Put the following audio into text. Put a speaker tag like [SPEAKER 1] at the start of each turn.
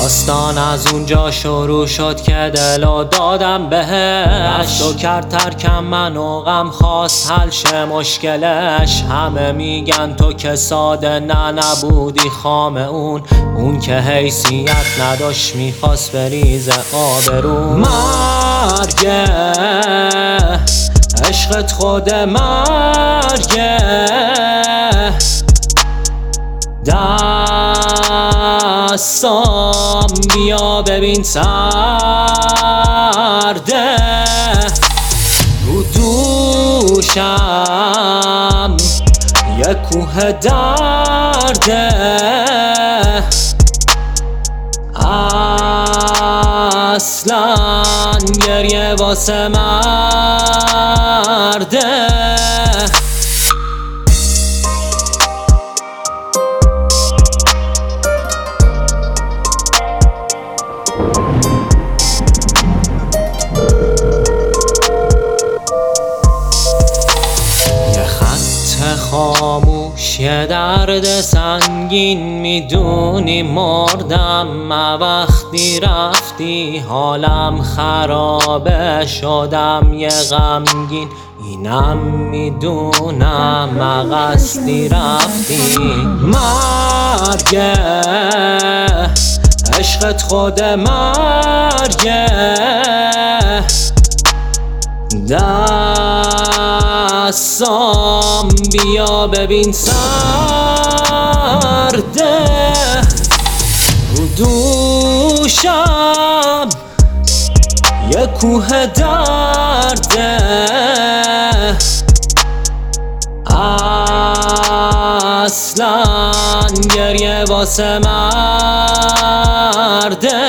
[SPEAKER 1] داستان از اونجا شروع شد که دلو دادم بهش، رفت و کرد ترکم منو غم خواست حل شه مشکلش. همه میگن تو که ساده نبودی خام اون که حیثیت نداشت میخواست بریزه آبرون. مرگه عشقت خود مرگه، دستام بیا ببین سرده، رو دوشم یه کوه درده، اصلا گریه واسه مرده. خاموش یه درد سنگین میدونی مردم، وقتی رفتی حالم خرابه شدم یه غمگین، اینم میدونم قصدی رفتی. مرگه عشقت خود مرگه، دستام بیا ببین سرده، رو دوشم یه کوه درده، اصلا گریه واسه مرده.